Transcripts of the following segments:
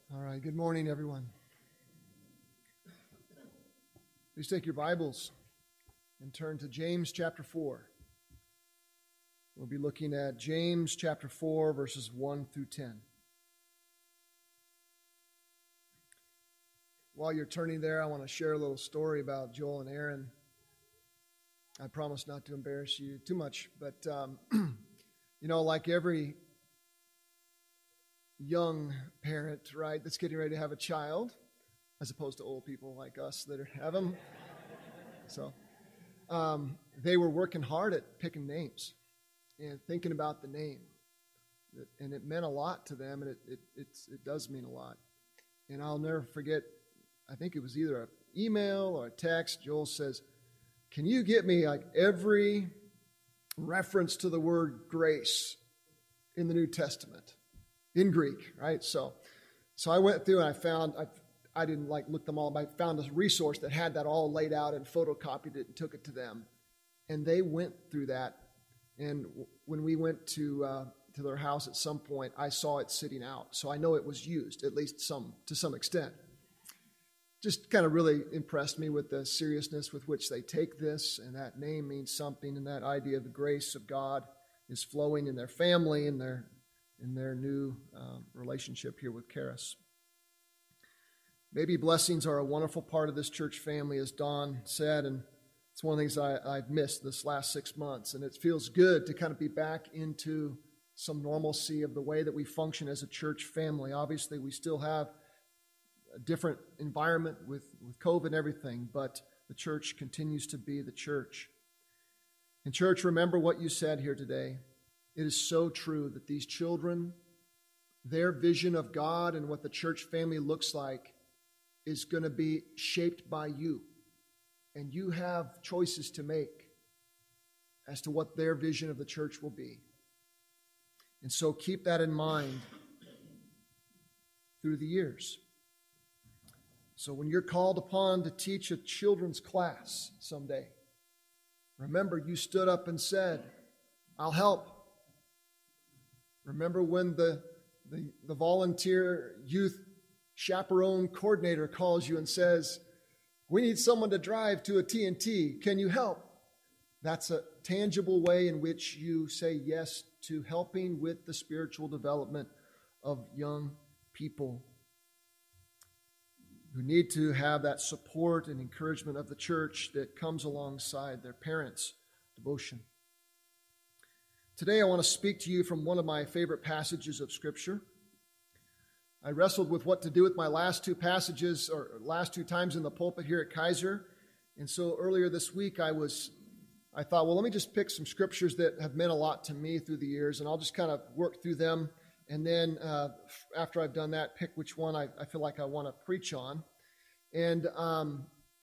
All right, good morning, everyone. Please take your Bibles and turn to James chapter 4. We'll be looking at James chapter 4, verses 1 through 10. While you're turning there, I want to share a little story about Joel and Aaron. I promise not to embarrass you too much, but, like every young parent, right, that's getting ready to have a child, as opposed to old people like us that have them. So they were working hard at picking names and thinking about the name. And it meant a lot to them, and it does mean a lot. And I'll never forget, I think it was either an email or a text. Joel says, "Can you get me like every reference to the word grace in the New Testament in Greek?" Right? So I went through and I found, I didn't look them all, but I found a resource that had that all laid out and photocopied it and took it to them. And they went through that. And when we went to their house at some point, I saw it sitting out. So I know it was used, at least to some extent. Just kind of really impressed me with the seriousness with which they take this, and that name means something, and that idea of the grace of God is flowing in their family and in their new relationship here with Charis. Maybe blessings are a wonderful part of this church family, as Don said, and it's one of the things I've missed this last 6 months, and it feels good to kind of be back into some normalcy of the way that we function as a church family. Obviously, we still have a different environment with COVID and everything, but the church continues to be the church. And church, remember what you said here today. It is so true that these children, their vision of God and what the church family looks like is going to be shaped by you. And you have choices to make as to what their vision of the church will be. And so keep that in mind through the years. So when you're called upon to teach a children's class someday, remember you stood up and said, "I'll help." Remember when the volunteer youth chaperone coordinator calls you and says, "We need someone to drive to a T&T. Can you help?" That's a tangible way in which you say yes to helping with the spiritual development of young people who need to have that support and encouragement of the church that comes alongside their parents' devotion. Today I want to speak to you from one of my favorite passages of Scripture. I wrestled with what to do with my last two passages, or last two times in the pulpit here at Kaiser. And so earlier this week I thought, well, let me just pick some scriptures that have meant a lot to me through the years, and I'll just kind of work through them. And then after I've done that, pick which one I feel like I want to preach on. And I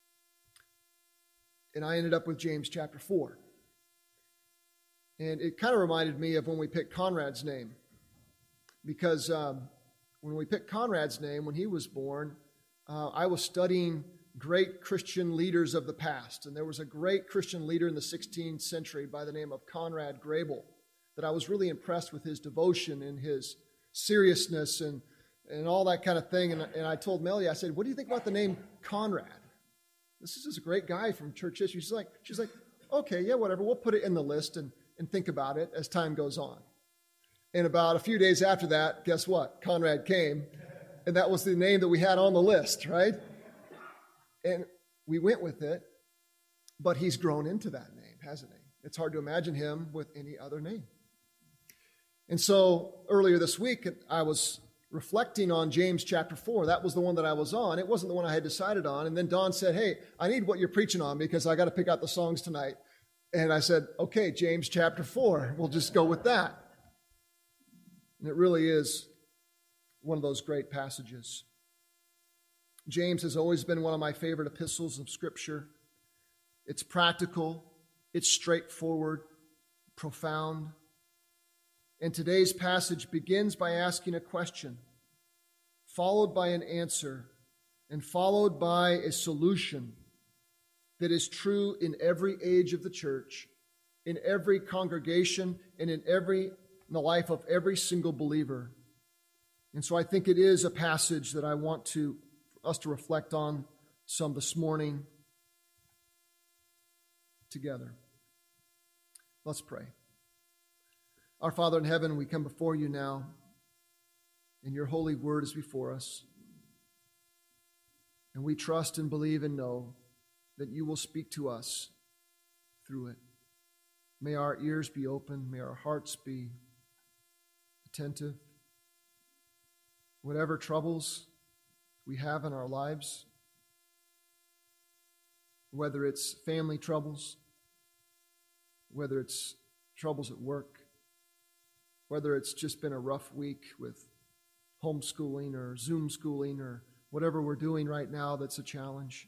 ended up with James chapter 4. And it kind of reminded me of when we picked Conrad's name. Because when we picked Conrad's name, when he was born, I was studying great Christian leaders of the past. And there was a great Christian leader in the 16th century by the name of Conrad Grebel that I was really impressed with his devotion and his seriousness and all that kind of thing. And I told Melly, I said, "What do you think about the name Conrad? This is just a great guy from church history." She's like, "Okay, yeah, whatever. We'll put it in the list and think about it as time goes on." And about a few days after that, guess what? Conrad came, and that was the name that we had on the list, right? And we went with it, but he's grown into that name, hasn't he? It's hard to imagine him with any other name. And so earlier this week, I was reflecting on James chapter 4. That was the one that I was on. It wasn't the one I had decided on. And then Don said, "Hey, I need what you're preaching on because I got to pick out the songs tonight." And I said, "Okay, James chapter 4. We'll just go with that." And it really is one of those great passages. James has always been one of my favorite epistles of Scripture. It's practical, it's straightforward, profound. And today's passage begins by asking a question, followed by an answer, and followed by a solution that is true in every age of the church, in every congregation, and in the life of every single believer. And so I think it is a passage that I want us to reflect on some this morning together. Let's pray. Our Father in heaven, we come before you now, and your holy word is before us. And we trust and believe and know that you will speak to us through it. May our ears be open, may our hearts be attentive. Whatever troubles we have in our lives, whether it's family troubles, whether it's troubles at work, whether it's just been a rough week with homeschooling or Zoom schooling or whatever we're doing right now that's a challenge.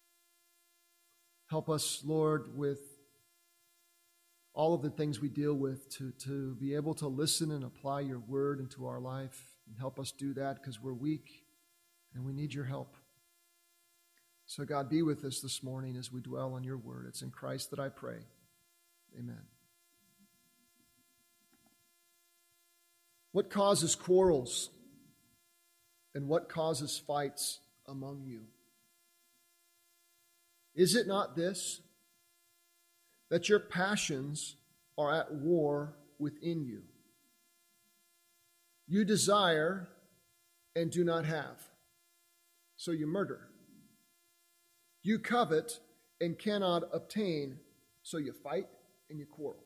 Help us, Lord, with all of the things we deal with to be able to listen and apply your word into our life. And help us do that because we're weak and we need your help. So God, be with us this morning as we dwell on your word. It's in Christ that I pray. Amen. What causes quarrels and what causes fights among you? Is it not this, that your passions are at war within you? You desire and do not have, so you murder. You covet and cannot obtain, so you fight and you quarrel.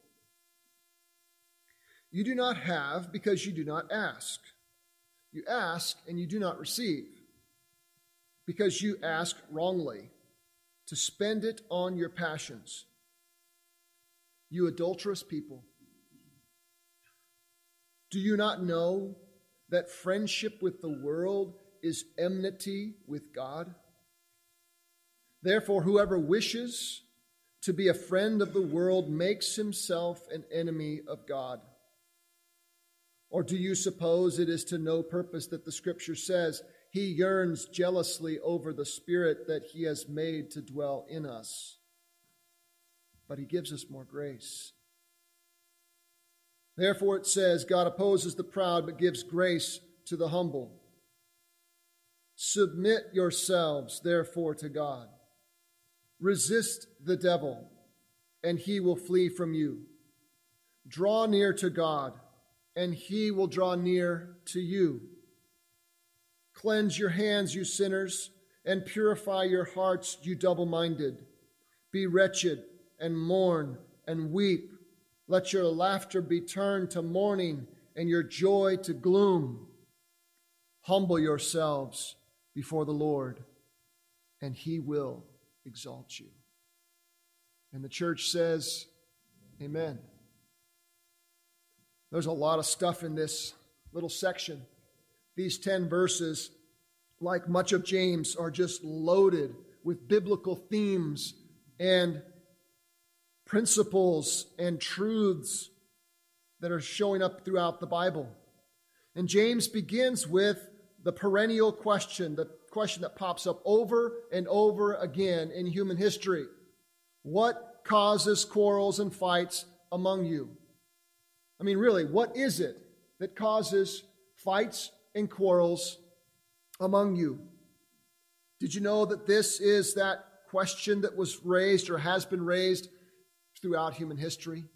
You do not have because you do not ask. You ask and you do not receive, because you ask wrongly, to spend it on your passions. You adulterous people, do you not know that friendship with the world is enmity with God? Therefore, whoever wishes to be a friend of the world makes himself an enemy of God. Or do you suppose it is to no purpose that the Scripture says, he yearns jealously over the Spirit that he has made to dwell in us? But he gives us more grace. Therefore it says, God opposes the proud, but gives grace to the humble. Submit yourselves, therefore, to God. Resist the devil, and he will flee from you. Draw near to God, and he will draw near to you. Cleanse your hands, you sinners, and purify your hearts, you double-minded. Be wretched and mourn and weep. Let your laughter be turned to mourning and your joy to gloom. Humble yourselves before the Lord, and he will exalt you. And the church says, amen. There's a lot of stuff in this little section. These 10 verses, like much of James, are just loaded with biblical themes and principles and truths that are showing up throughout the Bible. And James begins with the perennial question, the question that pops up over and over again in human history. What causes quarrels and fights among you? I mean, really, what is it that causes fights and quarrels among you? Did you know that this is that question that was raised or has been raised throughout human history?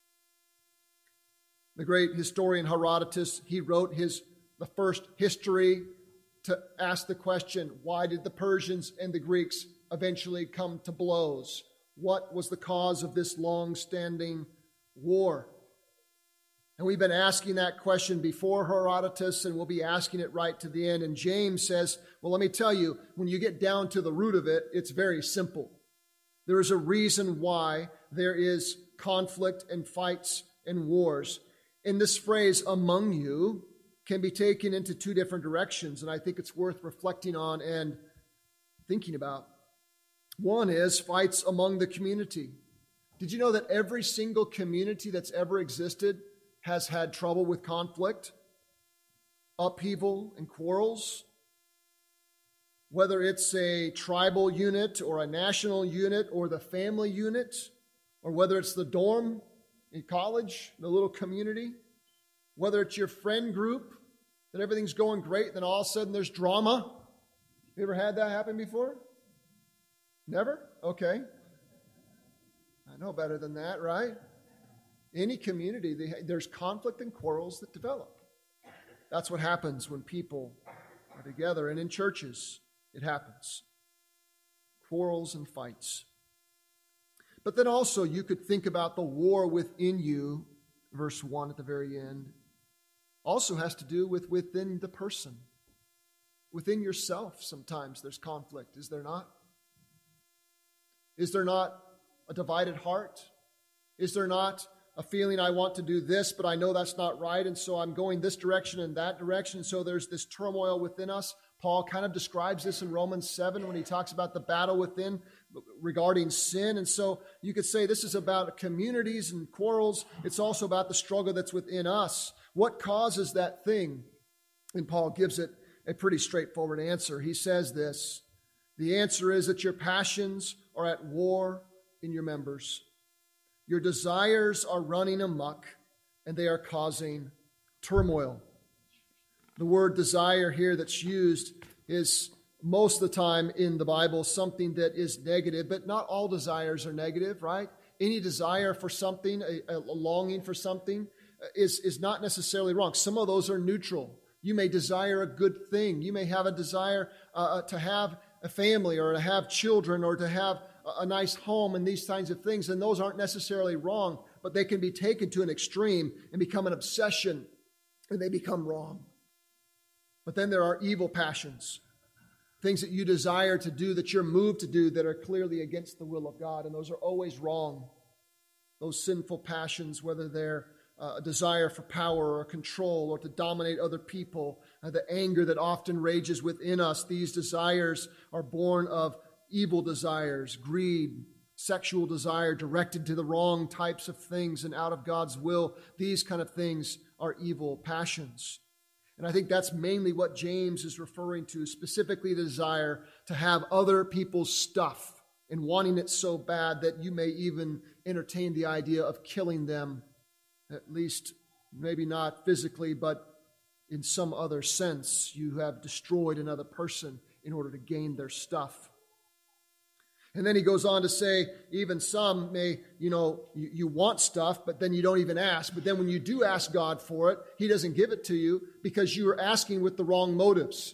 The great historian Herodotus, he wrote the first history to ask the question, why did the Persians and the Greeks eventually come to blows? What was the cause of this long-standing war? And we've been asking that question before Herodotus, and we'll be asking it right to the end. And James says, well, let me tell you, when you get down to the root of it, it's very simple. There is a reason why there is conflict and fights and wars. And this phrase, among you, can be taken into two different directions, and I think it's worth reflecting on and thinking about. One is fights among the community. Did you know that every single community that's ever existed has had trouble with conflict, upheaval, and quarrels? Whether it's a tribal unit or a national unit or the family unit, or whether it's the dorm in college, the little community, whether it's your friend group That everything's going great, then all of a sudden there's drama? You ever had that happen before? Never? Okay. I know better than that, right? Any community, there's conflict and quarrels that develop. That's what happens when people are together, and in churches, it happens. Quarrels and fights. But then also, you could think about the war within you, verse 1 at the very end, also has to do with within the person. Within yourself, sometimes there's conflict, is there not? Is there not a divided heart? Is there not a feeling, I want to do this, but I know that's not right, and so I'm going this direction and that direction, so there's this turmoil within us? Paul kind of describes this in Romans 7 when he talks about the battle within regarding sin. And so you could say this is about communities and quarrels. It's also about the struggle that's within us. What causes that thing? And Paul gives it a pretty straightforward answer. He says this: the answer is that your passions are at war in your members. Your desires are running amok, and they are causing turmoil. The word desire here that's used is most of the time in the Bible something that is negative, but not all desires are negative, right? Any desire for something, a longing for something, is not necessarily wrong. Some of those are neutral. You may desire a good thing. You may have a desire to have a family or to have children or to have a nice home and these kinds of things, and those aren't necessarily wrong, but they can be taken to an extreme and become an obsession, and they become wrong. But then there are evil passions, things that you desire to do, that you're moved to do, that are clearly against the will of God, and those are always wrong. Those sinful passions, whether they're a desire for power or control or to dominate other people, the anger that often rages within us, these desires are born of evil desires, greed, sexual desire directed to the wrong types of things and out of God's will. These kind of things are evil passions. And I think that's mainly what James is referring to, specifically the desire to have other people's stuff and wanting it so bad that you may even entertain the idea of killing them, at least maybe not physically, but in some other sense. You have destroyed another person in order to gain their stuff. And then he goes on to say, even some may, you want stuff, but then you don't even ask. But then when you do ask God for it, He doesn't give it to you because you are asking with the wrong motives.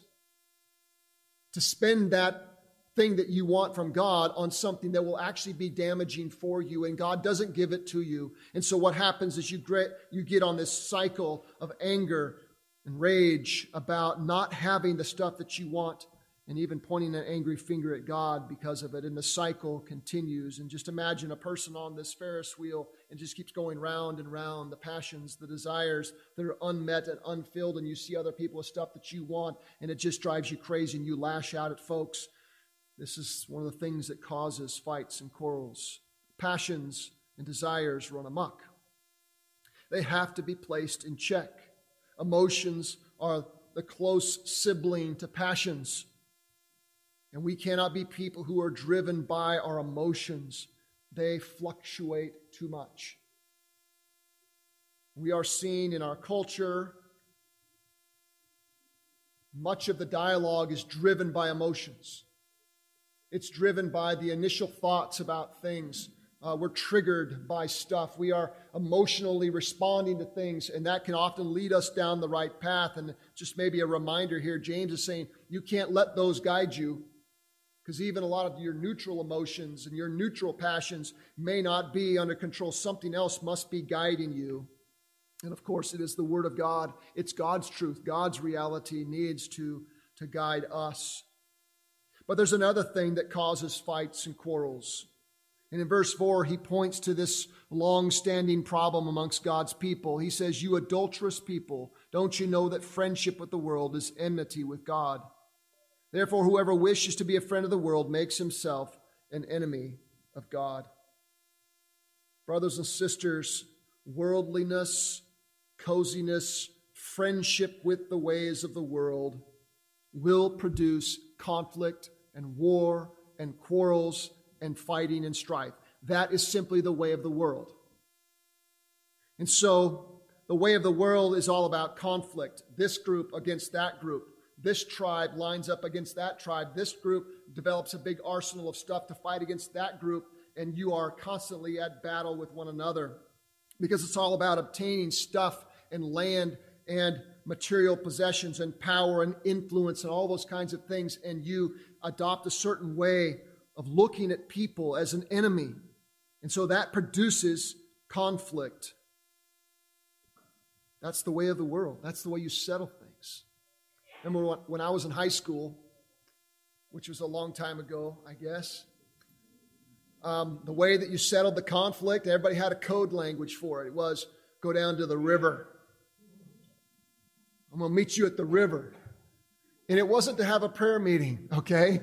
To spend that thing that you want from God on something that will actually be damaging for you, and God doesn't give it to you. And so what happens is you get on this cycle of anger and rage about not having the stuff that you want, and even pointing an angry finger at God because of it. And the cycle continues. And just imagine a person on this Ferris wheel and just keeps going round and round. The passions, the desires that are unmet and unfilled, and you see other people with stuff that you want, and it just drives you crazy, and you lash out at folks. This is one of the things that causes fights and quarrels. Passions and desires run amok. They have to be placed in check. Emotions are the close sibling to passions. And we cannot be people who are driven by our emotions. They fluctuate too much. We are seeing in our culture, much of the dialogue is driven by emotions. It's driven by the initial thoughts about things. We're triggered by stuff. We are emotionally responding to things, and that can often lead us down the right path. And just maybe a reminder here, James is saying you can't let those guide you. Because even a lot of your neutral emotions and your neutral passions may not be under control. Something else must be guiding you. And of course, it is the Word of God. It's God's truth. God's reality needs to guide us. But there's another thing that causes fights and quarrels. And in verse 4, he points to this long-standing problem amongst God's people. He says, "You adulterous people, don't you know that friendship with the world is enmity with God? Therefore, whoever wishes to be a friend of the world makes himself an enemy of God." Brothers and sisters, worldliness, coziness, friendship with the ways of the world will produce conflict and war and quarrels and fighting and strife. That is simply the way of the world. And so, the way of the world is all about conflict. This group against that group. This tribe lines up against that tribe. This group develops a big arsenal of stuff to fight against that group, and you are constantly at battle with one another because it's all about obtaining stuff and land and material possessions and power and influence and all those kinds of things, and you adopt a certain way of looking at people as an enemy. And so that produces conflict. That's the way of the world. That's the way you settle things. Remember when I was in high school, which was a long time ago, I guess, the way that you settled the conflict, everybody had a code language for it. It was, go down to the river. I'm going to meet you at the river. And it wasn't to have a prayer meeting, okay?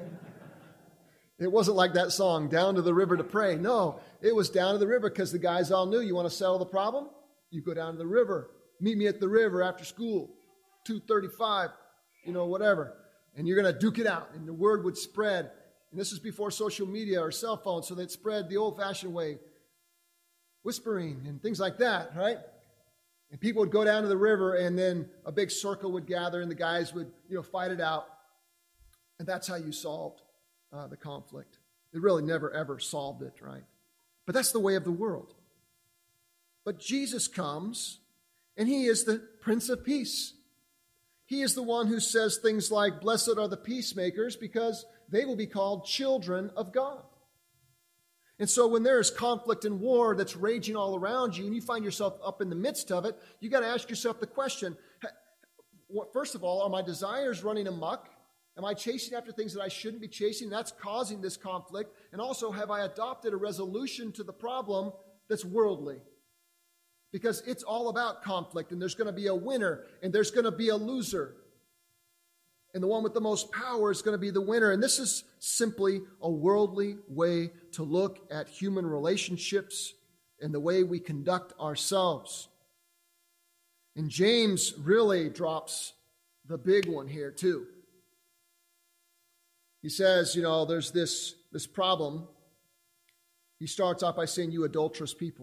It wasn't like that song, Down to the River to Pray. No, it was down to the river because the guys all knew, you want to settle the problem? You go down to the river. Meet me at the river after school, 2:35, whatever. And you're going to duke it out. And the word would spread. And this is before social media or cell phones, so they'd spread the old-fashioned way, whispering and things like that, right? And people would go down to the river, and then a big circle would gather, and the guys would, fight it out. And that's how you solved the conflict. It really never, ever solved it, right? But that's the way of the world. But Jesus comes, and he is the Prince of Peace. He is the one who says things like, blessed are the peacemakers, because they will be called children of God. And so when there is conflict and war that's raging all around you and you find yourself up in the midst of it, you got to ask yourself the question, first of all, are my desires running amok? Am I chasing after things that I shouldn't be chasing? That's causing this conflict. And also, have I adopted a resolution to the problem that's worldly? Because it's all about conflict, and there's going to be a winner and there's going to be a loser. And the one with the most power is going to be the winner. And this is simply a worldly way to look at human relationships and the way we conduct ourselves. And James really drops the big one here too. He says, there's this problem. He starts off by saying, you adulterous people.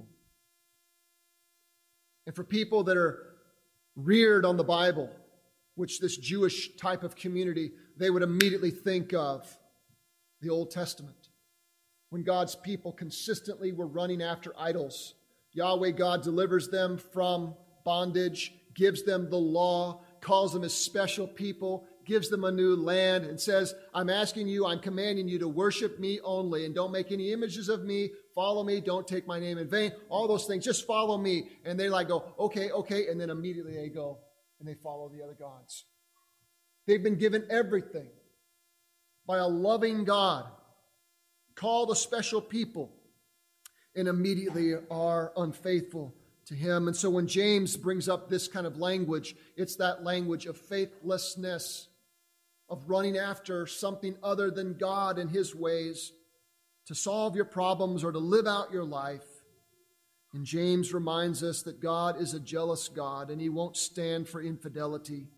And for people that are reared on the Bible, which this Jewish type of community, they would immediately think of the Old Testament. When God's people consistently were running after idols, Yahweh God delivers them from bondage, gives them the law, calls them as special people, gives them a new land, and says, I'm commanding you to worship me only, and don't make any images of me, follow me, don't take my name in vain, all those things, just follow me. And they go, okay, and then immediately they go and they follow the other gods. They've been given everything by a loving God, called a special people, and immediately are unfaithful to him. And so when James brings up this kind of language, it's that language of faithlessness, of running after something other than God and his ways to solve your problems or to live out your life. And James reminds us that God is a jealous God, and he won't stand for infidelity.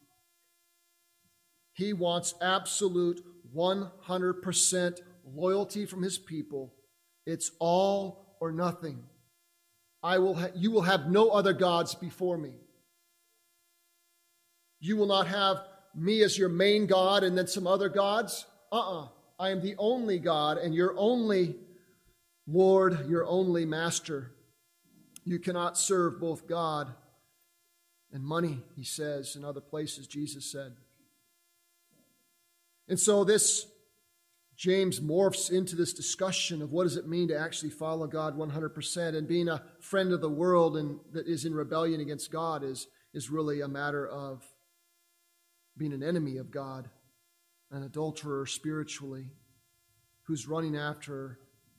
He wants absolute 100% loyalty from his people. It's all or nothing. You will have no other gods before me. You will not have me as your main God and then some other gods. I am the only God and your only Lord, your only master. You cannot serve both God and money, he says in other places, Jesus said. And so James morphs into this discussion of what does it mean to actually follow God 100%, and being a friend of the world and that is in rebellion against God is really a matter of being an enemy of God, an adulterer spiritually, who's running after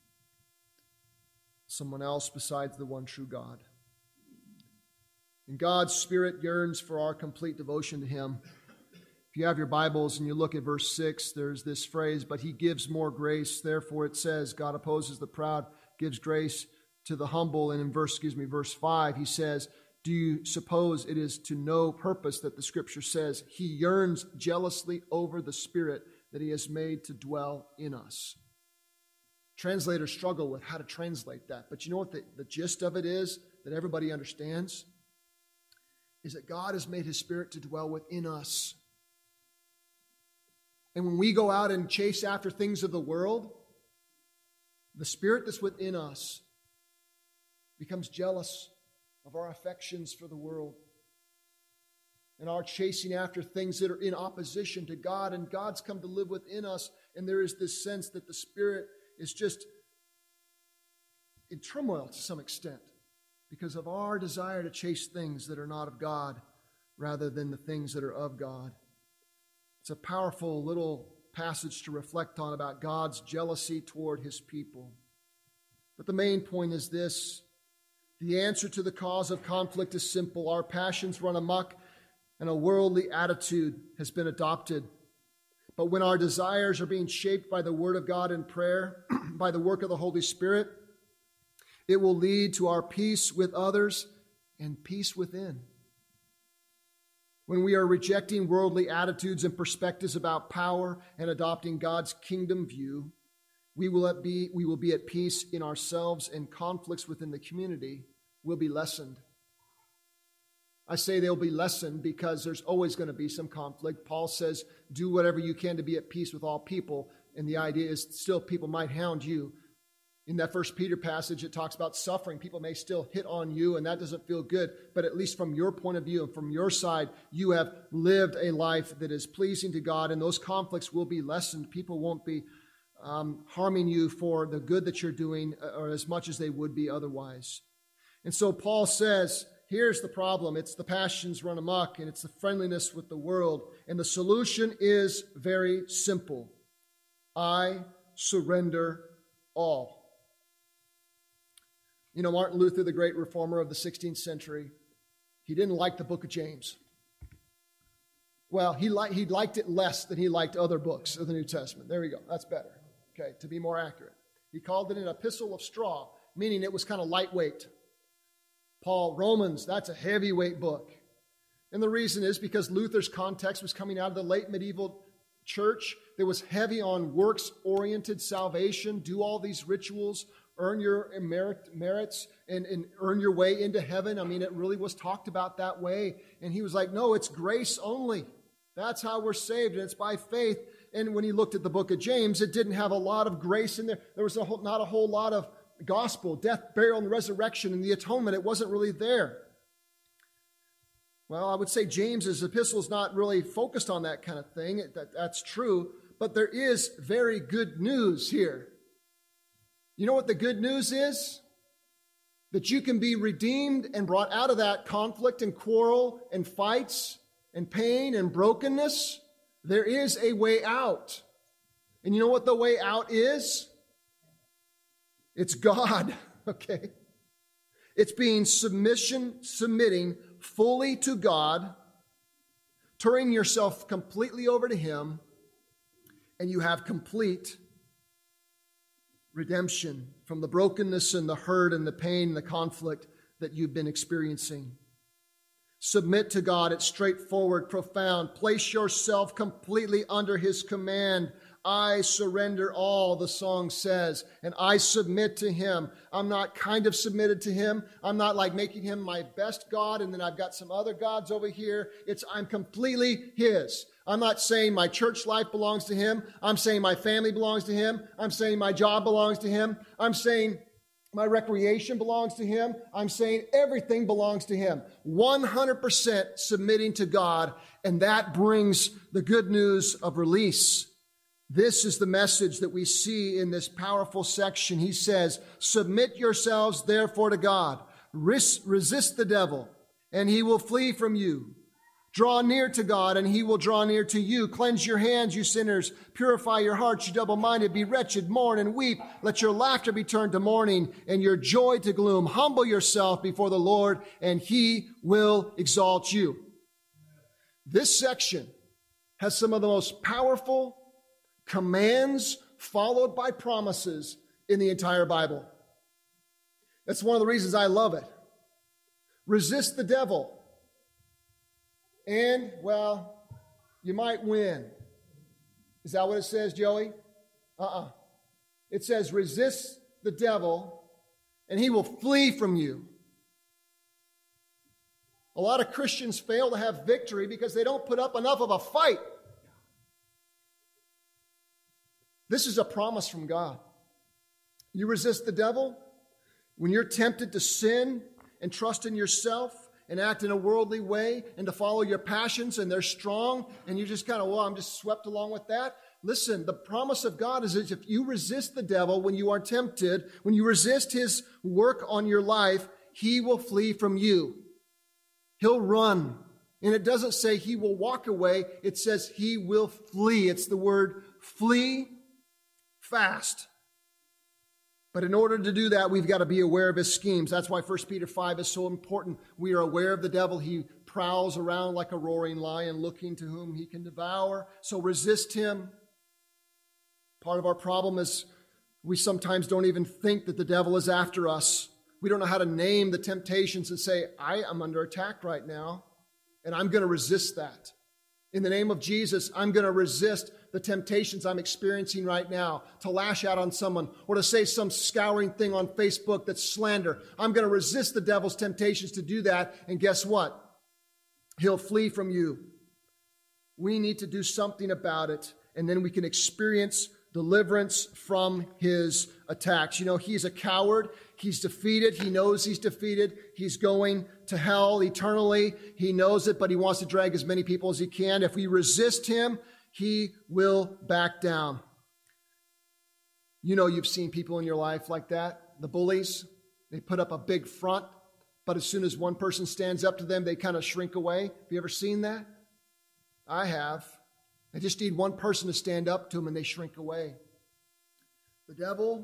someone else besides the one true God. And God's Spirit yearns for our complete devotion to him. If you have your Bibles and you look at verse 6, there's this phrase, but he gives more grace. Therefore it says, God opposes the proud, gives grace to the humble. And in verse 5, he says, do you suppose it is to no purpose that the Scripture says he yearns jealously over the Spirit that he has made to dwell in us? Translators struggle with how to translate that. But you know what the gist of it is that everybody understands? is that God has made His Spirit to dwell within us. And when we go out and chase after things of the world, the Spirit that's within us becomes jealous of our affections for the world and our chasing after things that are in opposition to God. And God's come to live within us, and there is this sense that the Spirit is just in turmoil to some extent because of our desire to chase things that are not of God rather than the things that are of God. It's a powerful little passage to reflect on about God's jealousy toward His people. But the main point is this: the answer to the cause of conflict is simple. Our passions run amok, and a worldly attitude has been adopted. But when our desires are being shaped by the Word of God in prayer, by the work of the Holy Spirit, it will lead to our peace with others and peace within. When we are rejecting worldly attitudes and perspectives about power and adopting God's kingdom view, we will be at peace in ourselves, and conflicts within the community will be lessened. I say they'll be lessened because there's always going to be some conflict. Paul says, do whatever you can to be at peace with all people. And the idea is still people might hound you. In that 1 Peter passage, it talks about suffering. People may still hit on you, and that doesn't feel good. But at least from your point of view and from your side, you have lived a life that is pleasing to God, and those conflicts will be lessened. People won't be harming you for the good that you're doing or as much as they would be otherwise. And so Paul says, here's the problem. It's the passions run amok, and it's the friendliness with the world. And the solution is very simple. I surrender all. You know, Martin Luther, the great reformer of the 16th century, he didn't like the book of James. Well, he liked it less than he liked other books of the New Testament. There we go. That's better. Okay, to be more accurate. He called it an epistle of straw, meaning it was kind of lightweight. Paul, Romans, that's a heavyweight book. And the reason is because Luther's context was coming out of the late medieval church that was heavy on works-oriented salvation, do all these rituals, earn your merits, and earn your way into heaven. I mean, it really was talked about that way. And he was like, no, it's grace only. That's how we're saved, and it's by faith. And when he looked at the book of James, it didn't have a lot of grace in there. There was not a whole lot of gospel, death, burial, and resurrection, and the atonement. It wasn't really there. Well, I would say James's epistle is not really focused on that kind of thing. That's true. But there is very good news here. You know what the good news is? That you can be redeemed and brought out of that conflict and quarrel and fights and pain and brokenness. There is a way out. And you know what the way out is? It's God, okay? It's being submitting fully to God, turning yourself completely over to Him, and you have complete redemption from the brokenness and the hurt and the pain and the conflict that you've been experiencing. Submit to God. It's straightforward, profound. Place yourself completely under His command. I surrender all, the song says, and I submit to Him. I'm not kind of submitted to Him. I'm not like making Him my best God and then I've got some other gods over here. I'm completely His. I'm not saying my church life belongs to Him. I'm saying my family belongs to Him. I'm saying my job belongs to Him. I'm saying my recreation belongs to Him. I'm saying everything belongs to Him. 100% submitting to God, and that brings the good news of release. This is the message that we see in this powerful section. He says, submit yourselves therefore to God. Resist the devil, and he will flee from you. Draw near to God, and He will draw near to you. Cleanse your hands, you sinners. Purify your hearts, you double-minded. Be wretched, mourn and weep. Let your laughter be turned to mourning, and your joy to gloom. Humble yourself before the Lord, and He will exalt you. This section has some of the most powerful commands followed by promises in the entire Bible. That's one of the reasons I love it. Resist the devil. And, well, you might win. Is that what it says, Joey? It says, resist the devil, and he will flee from you. A lot of Christians fail to have victory because they don't put up enough of a fight. This is a promise from God. You resist the devil. When you're tempted to sin and trust in yourself and act in a worldly way and to follow your passions and they're strong and you just kind of, well, I'm just swept along with that. Listen, the promise of God is that if you resist the devil when you are tempted, when you resist his work on your life, he will flee from you. He'll run. And it doesn't say he will walk away. It says he will flee. It's the word flee fast. But in order to do that, we've got to be aware of his schemes. That's why 1 Peter 5 is so important. We are aware of the devil. He prowls around like a roaring lion, looking to whom he can devour. So resist him. Part of our problem is we sometimes don't even think that the devil is after us. We don't know how to name the temptations and say, I am under attack right now, and I'm going to resist that. In the name of Jesus, I'm going to resist the temptations I'm experiencing right now to lash out on someone or to say some scouring thing on Facebook that's slander. I'm going to resist the devil's temptations to do that, and guess what? He'll flee from you. We need to do something about it, and then we can experience deliverance from his attacks. You know, he's a coward. He's defeated. He knows he's defeated. He's going to hell eternally. He knows it, but he wants to drag as many people as he can. If we resist him, he will back down. You know, you've seen people in your life like that, the bullies. They put up a big front, but as soon as one person stands up to them, they kind of shrink away. Have you ever seen that? I have. They just need one person to stand up to them and they shrink away. The devil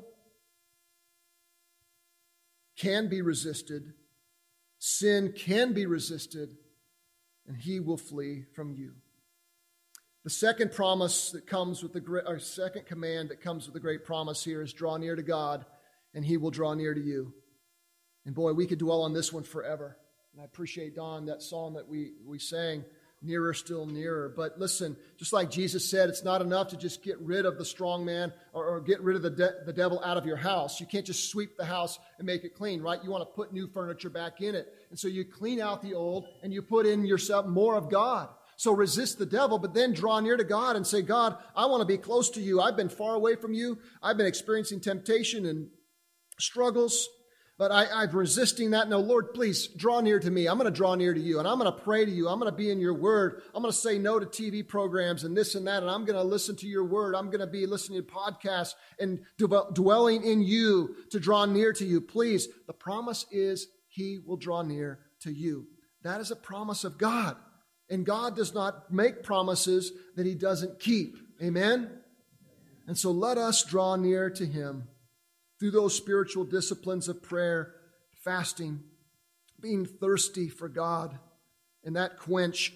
can be resisted. Sin can be resisted, and he will flee from you. The second promise that comes with second command that comes with the great promise here is draw near to God, and he will draw near to you. And boy, we could dwell on this one forever. And I appreciate, Don, that song that we sang, Nearer, Still Nearer. But listen, just like Jesus said, it's not enough to just get rid of the strong man or get rid of the devil out of your house. You can't just sweep the house and make it clean, right? You want to put new furniture back in it. And so you clean out the old and you put in yourself more of God. So resist the devil, but then draw near to God and say, God, I want to be close to you. I've been far away from you. I've been experiencing temptation and struggles. But I'm resisting that. No, Lord, please draw near to me. I'm going to draw near to you, and I'm going to pray to you. I'm going to be in your word. I'm going to say no to TV programs and this and that, and I'm going to listen to your word. I'm going to be listening to podcasts and dwelling in you to draw near to you. Please, the promise is he will draw near to you. That is a promise of God, and God does not make promises that he doesn't keep. Amen? And so let us draw near to him through those spiritual disciplines of prayer, fasting, being thirsty for God, and that quench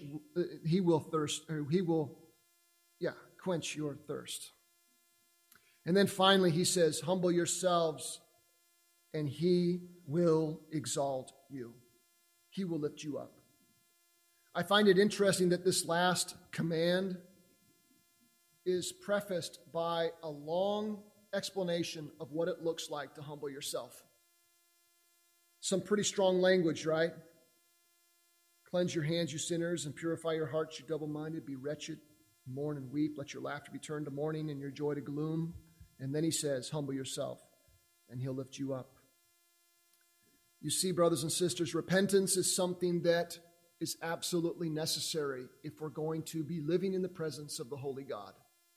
your thirst. And then finally, he says, humble yourselves, and he will exalt you. He will lift you up. I find it interesting that this last command is prefaced by a long explanation of what it looks like to humble yourself. Some pretty strong language, right? Cleanse your hands, you sinners, and purify your hearts, you double-minded. Be wretched, mourn and weep. Let your laughter be turned to mourning and your joy to gloom. And then he says, humble yourself, and he'll lift you up. You see, brothers and sisters, repentance is something that is absolutely necessary if we're going to be living in the presence of the Holy God.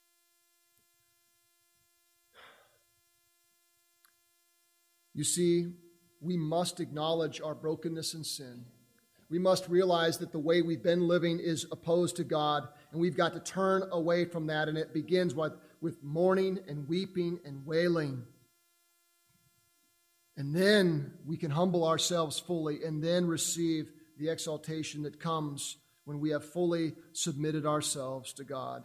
You see, we must acknowledge our brokenness and sin. We must realize that the way we've been living is opposed to God, and we've got to turn away from that, and it begins with mourning and weeping and wailing. And then we can humble ourselves fully and then receive the exaltation that comes when we have fully submitted ourselves to God.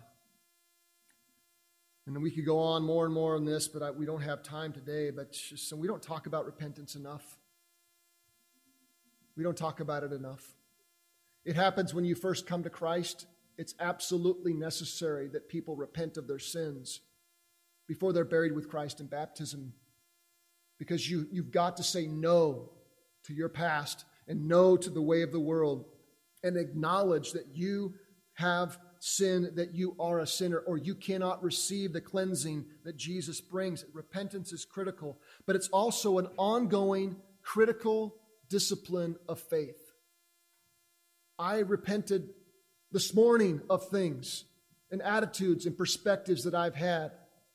And we could go on more and more on this, but we don't have time today. But we don't talk about repentance enough. We don't talk about it enough. It happens when you first come to Christ. It's absolutely necessary that people repent of their sins before they're buried with Christ in baptism. Because you've got to say no to your past and no to the way of the world, and acknowledge that you have sin, that you are a sinner, or you cannot receive the cleansing that Jesus brings. Repentance is critical, but it's also an ongoing critical discipline of faith. I repented this morning of things and attitudes and perspectives that I've had.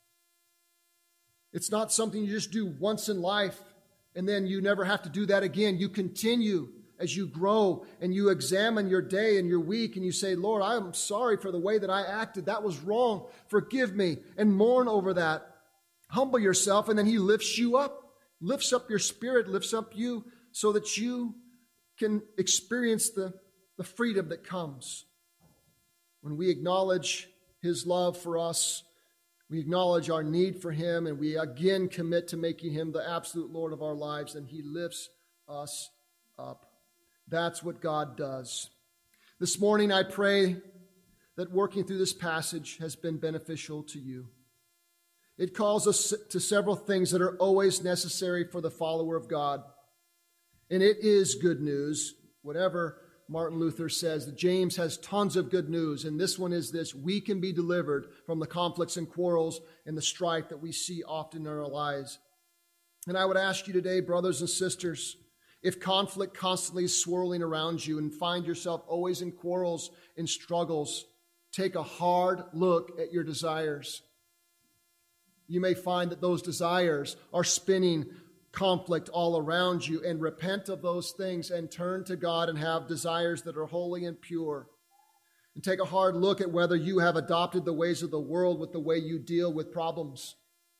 It's not something you just do once in life and then you never have to do that again. You continue as you grow and you examine your day and your week and you say, Lord, I'm sorry for the way that I acted. That was wrong. Forgive me, and mourn over that. Humble yourself, and then He lifts you up, lifts up your spirit, lifts up you so that you can experience the freedom that comes. When we acknowledge His love for us, we acknowledge our need for Him, and we again commit to making Him the absolute Lord of our lives, and He lifts us up. That's what God does. This morning I pray that working through this passage has been beneficial to you. It calls us to several things that are always necessary for the follower of God. And it is good news. Whatever Martin Luther says, that James has tons of good news, and this one is this: we can be delivered from the conflicts and quarrels and the strife that we see often in our lives. And I would ask you today, brothers and sisters, if conflict constantly is swirling around you and find yourself always in quarrels and struggles, take a hard look at your desires. You may find that those desires are spinning conflict all around you, and repent of those things and turn to God and have desires that are holy and pure. And take a hard look at whether you have adopted the ways of the world with the way you deal with problems,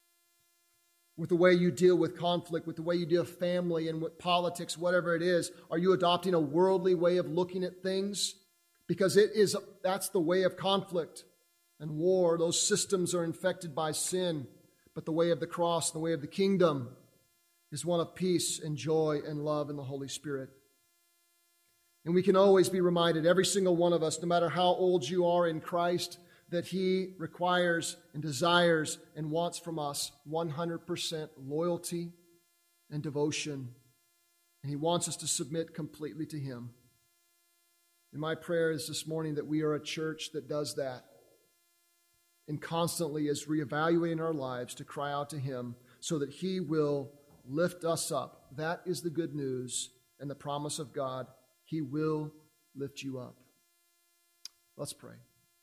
with the way you deal with conflict, with the way you deal with family and with politics, whatever it is. Are you adopting a worldly way of looking at things? Because that's the way of conflict and war. Those systems are infected by sin. But the way of the cross, the way of the kingdom, is one of peace and joy and love in the Holy Spirit. And we can always be reminded, every single one of us, no matter how old you are in Christ, that He requires and desires and wants from us 100% loyalty and devotion. And He wants us to submit completely to Him. And my prayer is this morning that we are a church that does that and constantly is reevaluating our lives to cry out to Him so that He will lift us up. That is the good news and the promise of God. He will lift you up. Let's pray.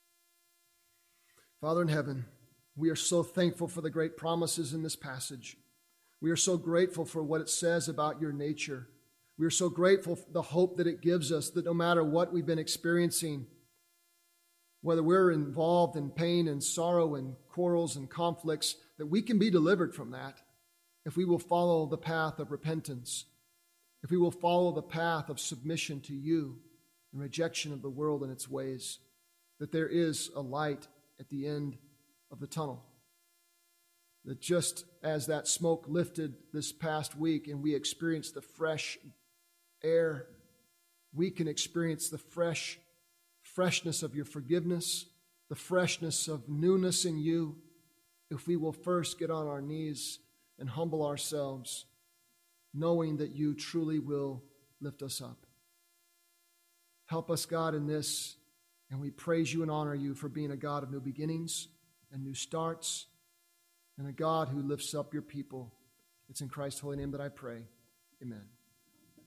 Father in heaven, we are so thankful for the great promises in this passage. We are so grateful for what it says about your nature. We are so grateful for the hope that it gives us, that no matter what we've been experiencing, whether we're involved in pain and sorrow and quarrels and conflicts, that we can be delivered from that if we will follow the path of repentance, if we will follow the path of submission to you and rejection of the world and its ways, that there is a light at the end of the tunnel. That just as that smoke lifted this past week and we experienced the fresh air, we can experience the freshness of your forgiveness, the freshness of newness in you, if we will first get on our knees and humble ourselves, knowing that you truly will lift us up. Help us, God, in this, and we praise you and honor you for being a God of new beginnings and new starts, and a God who lifts up your people. It's in Christ's holy name that I pray. Amen.